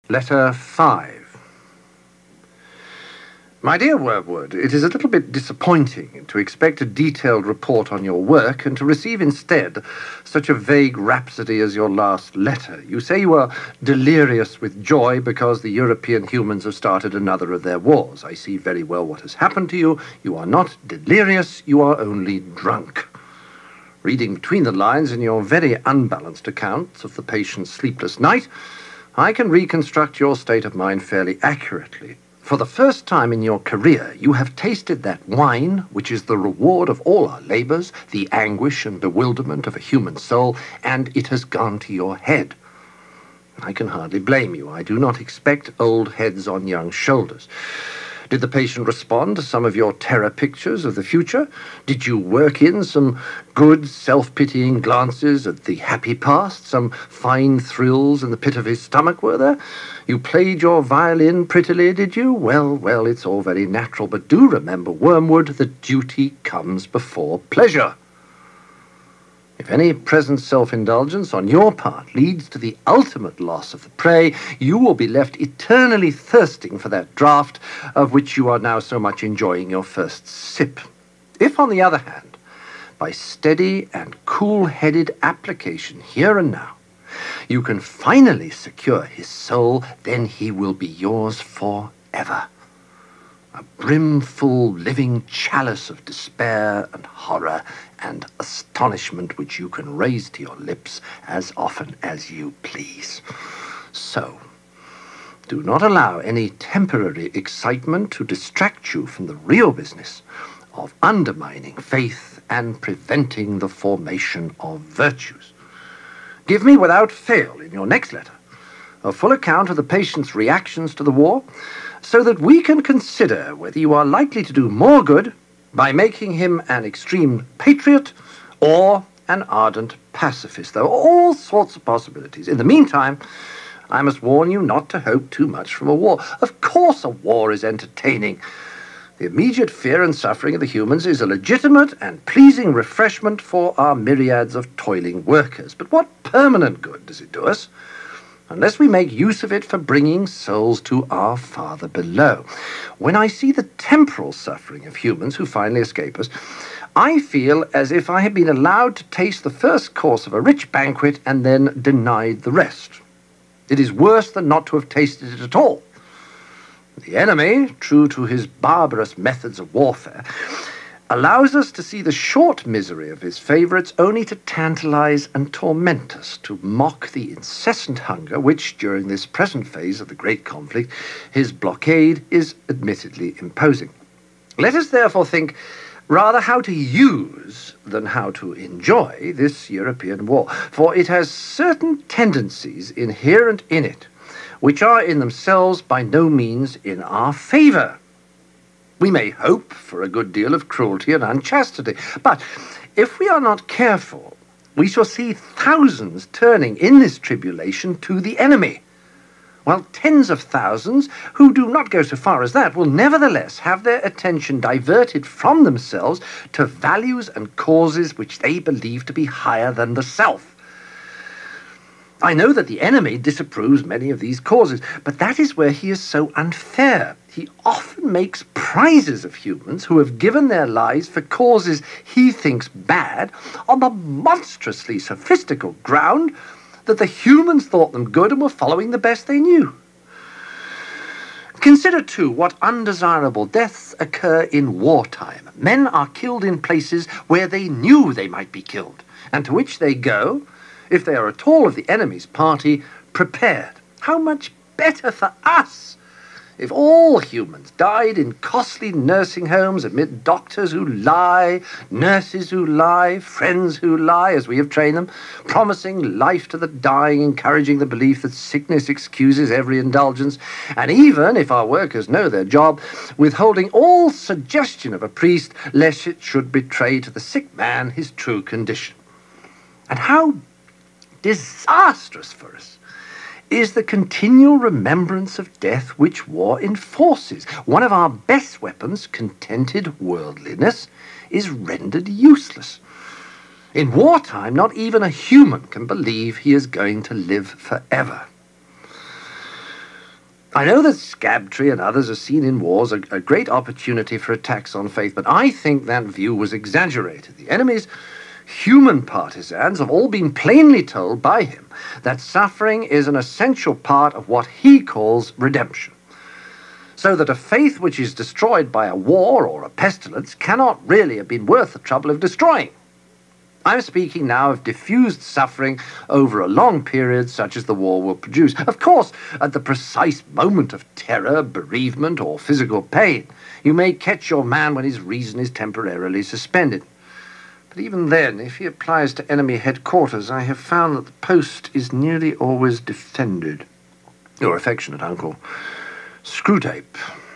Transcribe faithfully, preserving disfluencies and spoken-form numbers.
Letter five. My dear Wormwood, it is a little bit disappointing to expect a detailed report on your work and to receive instead such a vague rhapsody as your last letter. You say you are delirious with joy because the European humans have started another of their wars. I see very well what has happened to you. You are not delirious, you are only drunk. Reading between the lines in your very unbalanced accounts of the patient's sleepless night, I can reconstruct your state of mind fairly accurately. For the first time in your career, you have tasted that wine, which is the reward of all our labors, the anguish and bewilderment of a human soul, and it has gone to your head. I can hardly blame you. I do not expect old heads on young shoulders. Did the patient respond to some of your terror pictures of the future? Did you work in some good, self-pitying glances at the happy past? Some fine thrills in the pit of his stomach, were there? You played your violin prettily, did you? Well, well, it's all very natural, but do remember, Wormwood, that duty comes before pleasure. If any present self-indulgence on your part leads to the ultimate loss of the prey, you will be left eternally thirsting for that draught of which you are now so much enjoying your first sip. If, on the other hand, by steady and cool-headed application here and now, you can finally secure his soul, then he will be yours forever. A brimful living chalice of despair and horror and astonishment which you can raise to your lips as often as you please. So, do not allow any temporary excitement to distract you from the real business of undermining faith and preventing the formation of virtues. Give me without fail in your next letter a full account of the patient's reactions to the war, so that we can consider whether you are likely to do more good by making him an extreme patriot or an ardent pacifist. There are all sorts of possibilities. In the meantime, I must warn you not to hope too much from a war. Of course a war is entertaining. The immediate fear and suffering of the humans is a legitimate and pleasing refreshment for our myriads of toiling workers. But what permanent good does it do us, unless we make use of it for bringing souls to our Father below? When I see the temporal suffering of humans who finally escape us, I feel as if I had been allowed to taste the first course of a rich banquet and then denied the rest. It is worse than not to have tasted it at all. The enemy, true to his barbarous methods of warfare, allows us to see the short misery of his favorites only to tantalize and torment us, to mock the incessant hunger which, during this present phase of the great conflict, his blockade is admittedly imposing. Let us therefore think rather how to use than how to enjoy this European war, for it has certain tendencies inherent in it which are in themselves by no means in our favor. We may hope for a good deal of cruelty and unchastity, but if we are not careful, we shall see thousands turning in this tribulation to the enemy, while tens of thousands, who do not go so far as that, will nevertheless have their attention diverted from themselves to values and causes which they believe to be higher than the self. I know that the enemy disapproves many of these causes, but that is where he is so unfair. He often makes prizes of humans who have given their lives for causes he thinks bad on the monstrously sophistical ground that the humans thought them good and were following the best they knew. Consider, too, what undesirable deaths occur in wartime. Men are killed in places where they knew they might be killed, and to which they go, if they are at all of the enemy's party, prepared. How much better for us if all humans died in costly nursing homes amid doctors who lie, nurses who lie, friends who lie, as we have trained them, promising life to the dying, encouraging the belief that sickness excuses every indulgence, and even, if our workers know their job, withholding all suggestion of a priest, lest it should betray to the sick man his true condition. And how disastrous for us is the continual remembrance of death which war enforces. One of our best weapons, contented worldliness, is rendered useless. In wartime, not even a human can believe he is going to live forever. I know that Scabtree and others are seen in wars a, a great opportunity for attacks on faith, but I think that view was exaggerated. The enemy's human partisans have all been plainly told by him that suffering is an essential part of what he calls redemption, so that a faith which is destroyed by a war or a pestilence cannot really have been worth the trouble of destroying. I'm speaking now of diffused suffering over a long period such as the war will produce. Of course, at the precise moment of terror, bereavement, or physical pain, you may catch your man when his reason is temporarily suspended. But even then, if he applies to enemy headquarters, I have found that the post is nearly always defended. Your affectionate uncle, Screwtape.